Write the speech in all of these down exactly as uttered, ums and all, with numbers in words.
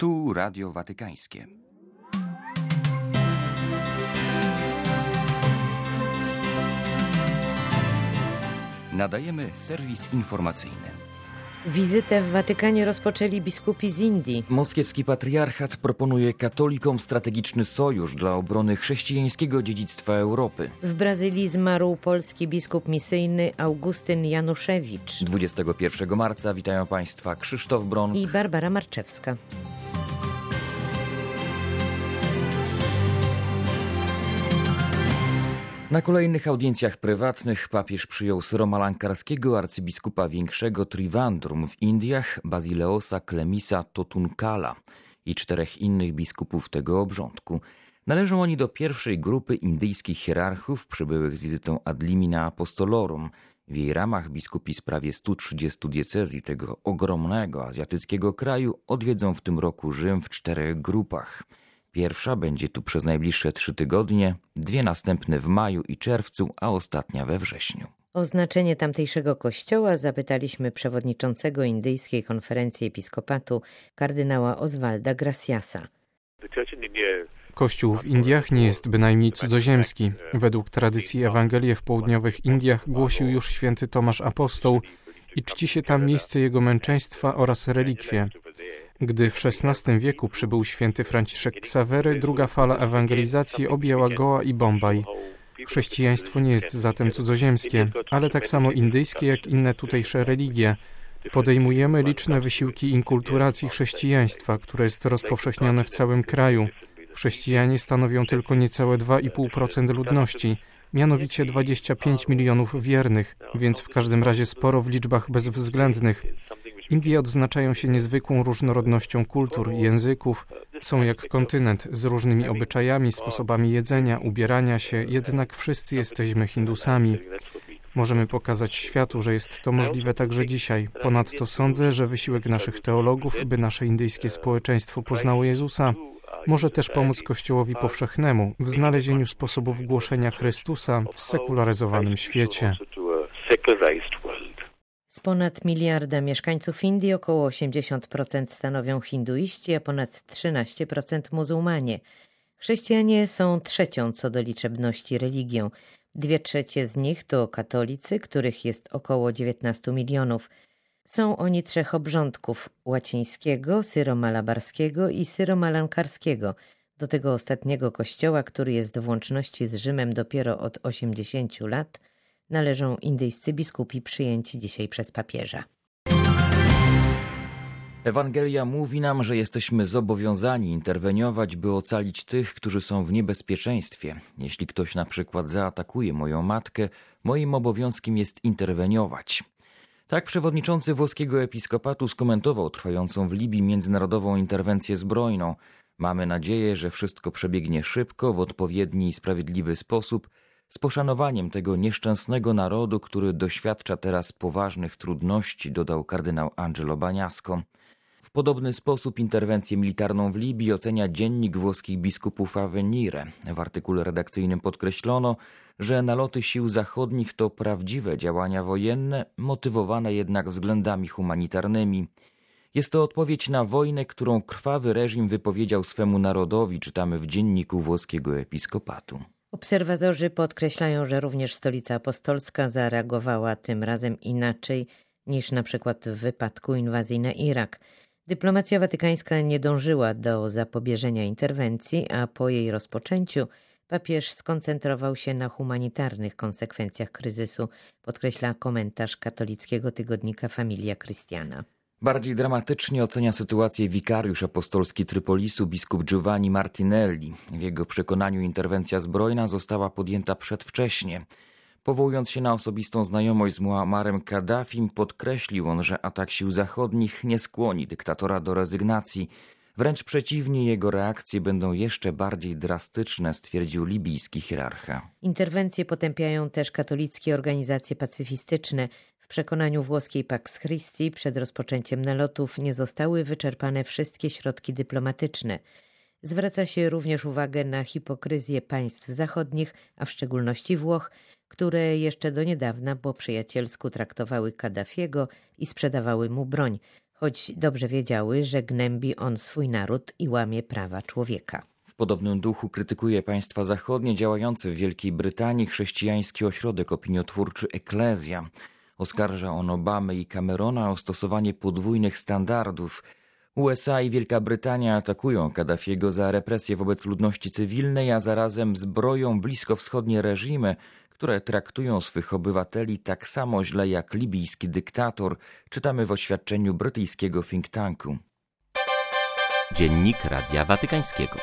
Tu Radio Watykańskie. Nadajemy serwis informacyjny. Wizytę w Watykanie rozpoczęli biskupi z Indii. Moskiewski patriarchat proponuje katolikom strategiczny sojusz dla obrony chrześcijańskiego dziedzictwa Europy. W Brazylii zmarł polski biskup misyjny Augustyn Januszewicz. dwudziestego pierwszego marca witają Państwa Krzysztof Bronk i Barbara Marczewska. Na kolejnych audiencjach prywatnych papież przyjął syromalankarskiego arcybiskupa większego Trivandrum w Indiach, Basileosa Klemisa Totunkala i czterech innych biskupów tego obrządku. Należą oni do pierwszej grupy indyjskich hierarchów przybyłych z wizytą ad limina apostolorum. W jej ramach biskupi z prawie stu trzydziestu diecezji tego ogromnego azjatyckiego kraju odwiedzą w tym roku Rzym w czterech grupach. Pierwsza będzie tu przez najbliższe trzy tygodnie, dwie następne w maju i czerwcu, a ostatnia we wrześniu. O znaczenie tamtejszego kościoła zapytaliśmy przewodniczącego Indyjskiej Konferencji Episkopatu kardynała Oswalda Graciasa. Kościół w Indiach nie jest bynajmniej cudzoziemski. Według tradycji Ewangelię w południowych Indiach głosił już święty Tomasz Apostoł i czci się tam miejsce jego męczeństwa oraz relikwie. Gdy w szesnastym wieku przybył święty Franciszek Ksawery, druga fala ewangelizacji objęła Goa i Bombaj. Chrześcijaństwo nie jest zatem cudzoziemskie, ale tak samo indyjskie jak inne tutejsze religie. Podejmujemy liczne wysiłki inkulturacji chrześcijaństwa, które jest rozpowszechnione w całym kraju. Chrześcijanie stanowią tylko niecałe dwa i pół procent ludności, mianowicie dwadzieścia pięć milionów wiernych, więc w każdym razie sporo w liczbach bezwzględnych. Indie odznaczają się niezwykłą różnorodnością kultur, języków, są jak kontynent z różnymi obyczajami, sposobami jedzenia, ubierania się, jednak wszyscy jesteśmy Hindusami. Możemy pokazać światu, że jest to możliwe także dzisiaj. Ponadto sądzę, że wysiłek naszych teologów, by nasze indyjskie społeczeństwo poznało Jezusa, może też pomóc Kościołowi powszechnemu w znalezieniu sposobów głoszenia Chrystusa w sekularyzowanym świecie. Z ponad miliarda mieszkańców Indii około osiemdziesiąt procent stanowią hinduiści, a ponad trzynaście procent muzułmanie. Chrześcijanie są trzecią co do liczebności religią. Dwie trzecie z nich to katolicy, których jest około dziewiętnaście milionów. Są oni trzech obrządków: łacińskiego, syromalabarskiego i syromalankarskiego. Do tego ostatniego kościoła, który jest w łączności z Rzymem dopiero od osiemdziesięciu lat, należą indyjscy biskupi przyjęci dzisiaj przez papieża. Ewangelia mówi nam, że jesteśmy zobowiązani interweniować, by ocalić tych, którzy są w niebezpieczeństwie. Jeśli ktoś na przykład zaatakuje moją matkę, moim obowiązkiem jest interweniować. Tak przewodniczący włoskiego episkopatu skomentował trwającą w Libii międzynarodową interwencję zbrojną. Mamy nadzieję, że wszystko przebiegnie szybko, w odpowiedni i sprawiedliwy sposób, z poszanowaniem tego nieszczęsnego narodu, który doświadcza teraz poważnych trudności, dodał kardynał Angelo Bagnasco. W podobny sposób interwencję militarną w Libii ocenia dziennik włoskich biskupów Avvenire. W artykule redakcyjnym podkreślono, że naloty sił zachodnich to prawdziwe działania wojenne, motywowane jednak względami humanitarnymi. Jest to odpowiedź na wojnę, którą krwawy reżim wypowiedział swemu narodowi, czytamy w dzienniku włoskiego episkopatu. Obserwatorzy podkreślają, że również Stolica Apostolska zareagowała tym razem inaczej niż na przykład w wypadku inwazji na Irak. Dyplomacja watykańska nie dążyła do zapobieżenia interwencji, a po jej rozpoczęciu papież skoncentrował się na humanitarnych konsekwencjach kryzysu, podkreśla komentarz katolickiego tygodnika Familia Christiana. Bardziej dramatycznie ocenia sytuację wikariusz apostolski Trypolisu biskup Giovanni Martinelli. W jego przekonaniu interwencja zbrojna została podjęta przedwcześnie. Powołując się na osobistą znajomość z Muammarem Kaddafim, podkreślił on, że atak sił zachodnich nie skłoni dyktatora do rezygnacji. Wręcz przeciwnie, jego reakcje będą jeszcze bardziej drastyczne, stwierdził libijski hierarcha. Interwencje potępiają też katolickie organizacje pacyfistyczne. W przekonaniu włoskiej Pax Christi przed rozpoczęciem nalotów nie zostały wyczerpane wszystkie środki dyplomatyczne. Zwraca się również uwagę na hipokryzję państw zachodnich, a w szczególności Włoch, które jeszcze do niedawna po przyjacielsku traktowały Kaddafiego i sprzedawały mu broń. choć dobrze wiedziały, że gnębi on swój naród i łamie prawa człowieka. W podobnym duchu krytykuje państwa zachodnie działający w Wielkiej Brytanii chrześcijański ośrodek opiniotwórczy Eklezja. Oskarża on Obamę i Camerona o stosowanie podwójnych standardów. U S A i Wielka Brytania atakują Kaddafiego za represje wobec ludności cywilnej, a zarazem zbroją bliskowschodnie reżimy, które traktują swych obywateli tak samo źle jak libijski dyktator, czytamy w oświadczeniu brytyjskiego think tanku. Dziennik Radia Watykańskiego.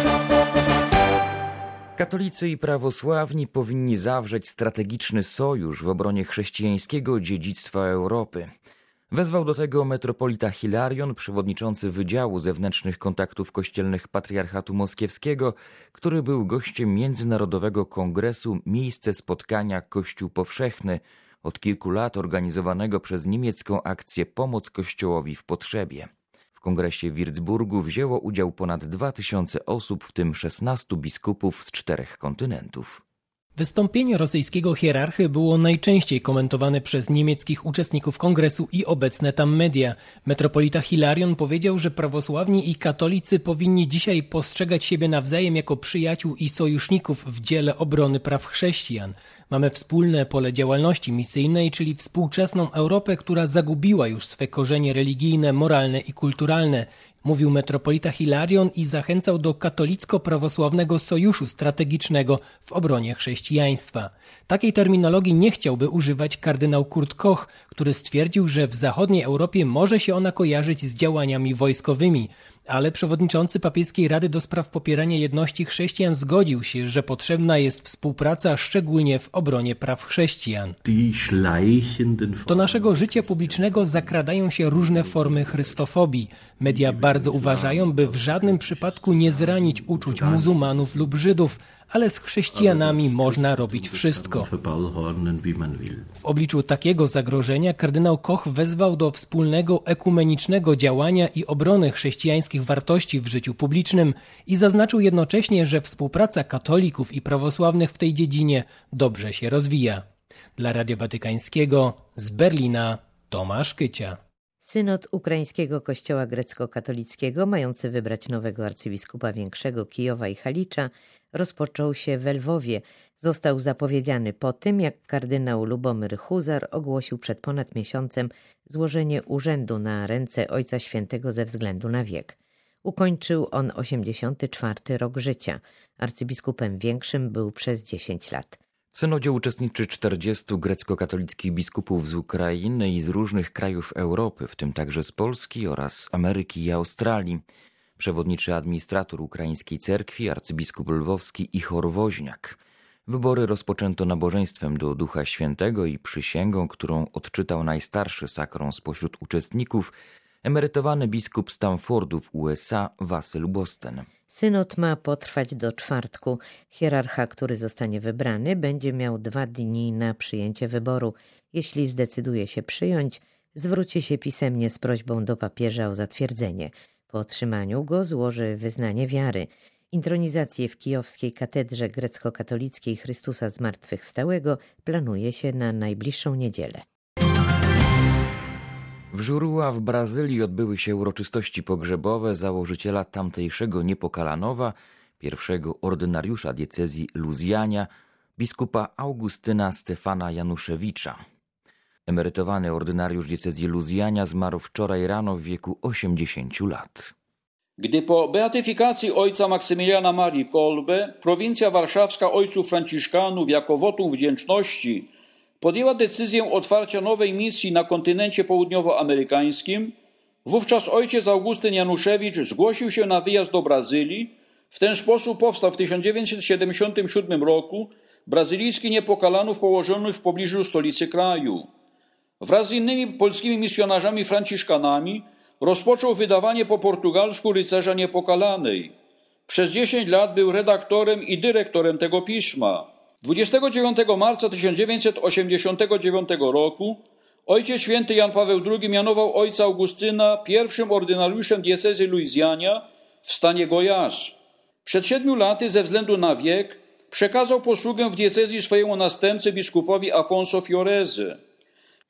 Katolicy i prawosławni powinni zawrzeć strategiczny sojusz w obronie chrześcijańskiego dziedzictwa Europy. Wezwał do tego metropolita Hilarion, przewodniczący Wydziału Zewnętrznych Kontaktów Kościelnych Patriarchatu Moskiewskiego, który był gościem Międzynarodowego Kongresu Miejsce Spotkania Kościół Powszechny, od kilku lat organizowanego przez niemiecką akcję Pomoc Kościołowi w Potrzebie. W kongresie w Würzburgu wzięło udział ponad dwa tysiące osób, w tym szesnastu biskupów z czterech kontynentów. Wystąpienie rosyjskiego hierarchy było najczęściej komentowane przez niemieckich uczestników kongresu i obecne tam media. Metropolita Hilarion powiedział, że prawosławni i katolicy powinni dzisiaj postrzegać siebie nawzajem jako przyjaciół i sojuszników w dziele obrony praw chrześcijan. Mamy wspólne pole działalności misyjnej, czyli współczesną Europę, która zagubiła już swe korzenie religijne, moralne i kulturalne. Mówił metropolita Hilarion i zachęcał do katolicko-prawosławnego sojuszu strategicznego w obronie chrześcijaństwa. Takiej terminologii nie chciałby używać kardynał Kurt Koch, który stwierdził, że w zachodniej Europie może się ona kojarzyć z działaniami wojskowymi. Ale przewodniczący Papieskiej Rady do spraw popierania jedności chrześcijan zgodził się, że potrzebna jest współpraca szczególnie w obronie praw chrześcijan. Do naszego życia publicznego zakradają się różne formy chrystofobii. Media bardzo uważają, by w żadnym przypadku nie zranić uczuć muzułmanów lub Żydów, ale z chrześcijanami można robić wszystko. W obliczu takiego zagrożenia kardynał Koch wezwał do wspólnego ekumenicznego działania i obrony chrześcijańskich wartości w życiu publicznym i zaznaczył jednocześnie, że współpraca katolików i prawosławnych w tej dziedzinie dobrze się rozwija. Dla Radia Watykańskiego z Berlina Tomasz Kycia. Synod Ukraińskiego Kościoła Grecko-Katolickiego, mający wybrać nowego arcybiskupa większego Kijowa i Halicza, rozpoczął się w Lwowie. Został zapowiedziany po tym, jak kardynał Lubomyr Huzar ogłosił przed ponad miesiącem złożenie urzędu na ręce Ojca Świętego ze względu na wiek. Ukończył on osiemdziesiąty czwarty rok życia. Arcybiskupem większym był przez dziesięć lat. W synodzie uczestniczy czterdziestu grecko-katolickich biskupów z Ukrainy i z różnych krajów Europy, w tym także z Polski oraz Ameryki i Australii. Przewodniczy administrator ukraińskiej cerkwi, arcybiskup lwowski Ichor Woźniak. Wybory rozpoczęto nabożeństwem do Ducha Świętego i przysięgą, którą odczytał najstarszy sakron spośród uczestników, emerytowany biskup Stanfordu w U S A Wasyl Bosten. Synod ma potrwać do czwartku. Hierarcha, który zostanie wybrany, będzie miał dwa dni na przyjęcie wyboru. Jeśli zdecyduje się przyjąć, zwróci się pisemnie z prośbą do papieża o zatwierdzenie. Po otrzymaniu go złoży wyznanie wiary. Intronizację w kijowskiej katedrze grecko-katolickiej Chrystusa Zmartwychwstałego planuje się na najbliższą niedzielę. W Juruá w Brazylii odbyły się uroczystości pogrzebowe założyciela tamtejszego Niepokalanowa, pierwszego ordynariusza diecezji Luzjania, biskupa Augustyna Stefana Januszewicza. Emerytowany ordynariusz diecezji Luzjania zmarł wczoraj rano w wieku osiemdziesięciu lat. Gdy po beatyfikacji ojca Maksymiliana Marii Kolbe prowincja warszawska ojców franciszkanów jako wotum wdzięczności podjęła decyzję otwarcia nowej misji na kontynencie południowoamerykańskim, wówczas ojciec Augustyn Januszewicz zgłosił się na wyjazd do Brazylii. W ten sposób powstał w tysiąc dziewięćset siedemdziesiątym siódmym roku brazylijski Niepokalanów położony w pobliżu stolicy kraju. Wraz z innymi polskimi misjonarzami franciszkanami rozpoczął wydawanie po portugalsku Rycerza Niepokalanej. Przez dziesięć lat był redaktorem i dyrektorem tego pisma. dwudziestego dziewiątego marca tysiąc dziewięćset osiemdziesiątego dziewiątego roku Ojciec Święty Jan Paweł drugi mianował ojca Augustyna pierwszym ordynariuszem diecezji Luizjania w stanie Goiás. Przed siedmiu laty ze względu na wiek przekazał posługę w diecezji swojemu następcy biskupowi Afonso Fiorezy.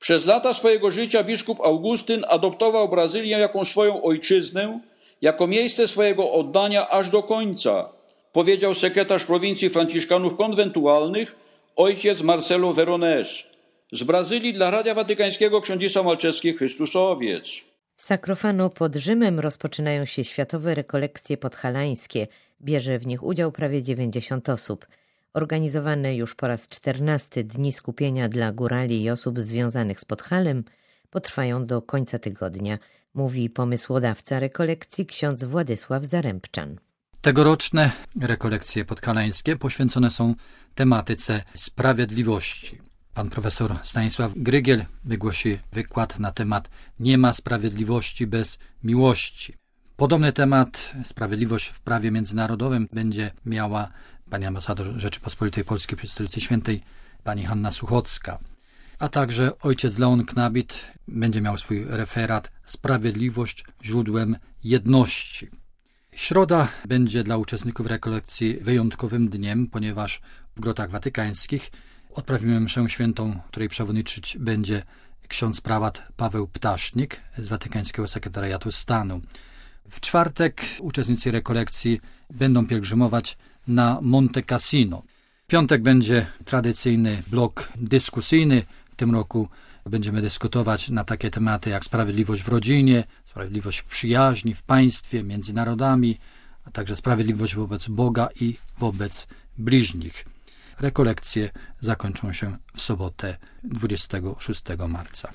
Przez lata swojego życia biskup Augustyn adoptował Brazylię jako swoją ojczyznę, jako miejsce swojego oddania aż do końca, powiedział sekretarz prowincji franciszkanów konwentualnych ojciec Marcelo Veronese. Z Brazylii dla Radia Watykańskiego ksiądz Malczewski, Chrystusowiec. W Sakrofano pod Rzymem rozpoczynają się światowe rekolekcje podhalańskie. Bierze w nich udział prawie dziewięćdziesiąt osób. Organizowane już po raz czternasty dni skupienia dla górali i osób związanych z Podhalem potrwają do końca tygodnia, mówi pomysłodawca rekolekcji ksiądz Władysław Zarębczan. Tegoroczne rekolekcje podhalańskie poświęcone są tematyce sprawiedliwości. Pan profesor Stanisław Grygiel wygłosi wykład na temat Nie ma sprawiedliwości bez miłości. Podobny temat, sprawiedliwość w prawie międzynarodowym, będzie miała pani ambasador Rzeczypospolitej Polskiej przy Stolicy Świętej, pani Hanna Suchocka. A także ojciec Leon Knabit będzie miał swój referat Sprawiedliwość źródłem jedności. Środa będzie dla uczestników rekolekcji wyjątkowym dniem, ponieważ w Grotach Watykańskich odprawimy mszę świętą, której przewodniczyć będzie ksiądz prałat Paweł Ptasznik z Watykańskiego Sekretariatu Stanu. W czwartek uczestnicy rekolekcji będą pielgrzymować na Monte Cassino. W piątek będzie tradycyjny blok dyskusyjny. W tym roku będziemy dyskutować na takie tematy jak sprawiedliwość w rodzinie, sprawiedliwość w przyjaźni, w państwie, między narodami, a także sprawiedliwość wobec Boga i wobec bliźnich. Rekolekcje zakończą się w sobotę dwudziestego szóstego marca.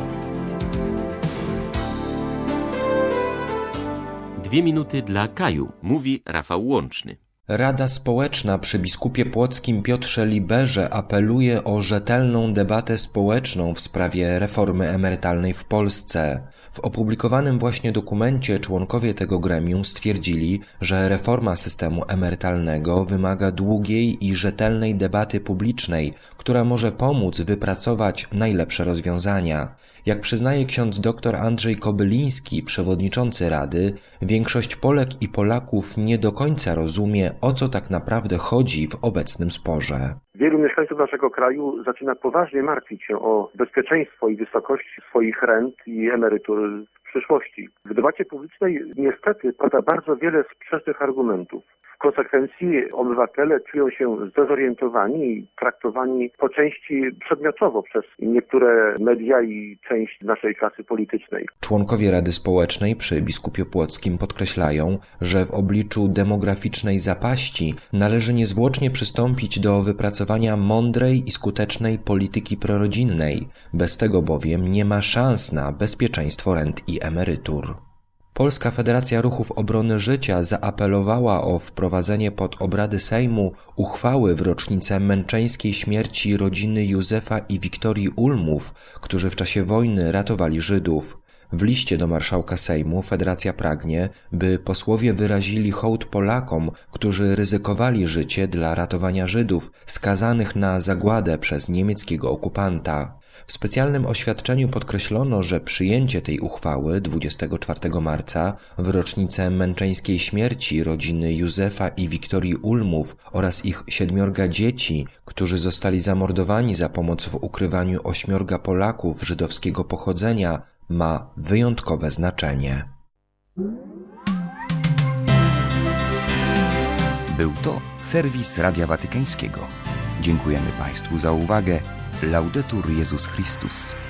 Dwie minuty dla Kaju, mówi Rafał Łączny. Rada Społeczna przy biskupie płockim Piotrze Liberze apeluje o rzetelną debatę społeczną w sprawie reformy emerytalnej w Polsce. W opublikowanym właśnie dokumencie członkowie tego gremium stwierdzili, że reforma systemu emerytalnego wymaga długiej i rzetelnej debaty publicznej, która może pomóc wypracować najlepsze rozwiązania. Jak przyznaje ksiądz dr Andrzej Kobyliński, przewodniczący Rady, większość Polek i Polaków nie do końca rozumie, o co tak naprawdę chodzi w obecnym sporze. Wielu mieszkańców naszego kraju zaczyna poważnie martwić się o bezpieczeństwo i wysokość swoich rent i emerytur w przyszłości. W debacie publicznej niestety pada bardzo wiele sprzecznych argumentów. W konsekwencji obywatele czują się zdezorientowani i traktowani po części przedmiotowo przez niektóre media i część naszej klasy politycznej. Członkowie Rady Społecznej przy biskupie płockim podkreślają, że w obliczu demograficznej zapaści należy niezwłocznie przystąpić do wypracowania mądrej i skutecznej polityki prorodzinnej. Bez tego bowiem nie ma szans na bezpieczeństwo rent i emerytur. Polska Federacja Ruchów Obrony Życia zaapelowała o wprowadzenie pod obrady Sejmu uchwały w rocznicę męczeńskiej śmierci rodziny Józefa i Wiktorii Ulmów, którzy w czasie wojny ratowali Żydów. W liście do marszałka Sejmu Federacja pragnie, by posłowie wyrazili hołd Polakom, którzy ryzykowali życie dla ratowania Żydów skazanych na zagładę przez niemieckiego okupanta. W specjalnym oświadczeniu podkreślono, że przyjęcie tej uchwały dwudziestego czwartego marca w rocznicę męczeńskiej śmierci rodziny Józefa i Wiktorii Ulmów oraz ich siedmiorga dzieci, którzy zostali zamordowani za pomoc w ukrywaniu ośmiorga Polaków żydowskiego pochodzenia, ma wyjątkowe znaczenie. Był to serwis Radia Watykańskiego. Dziękujemy Państwu za uwagę. Laudetur Jezus Chrystus.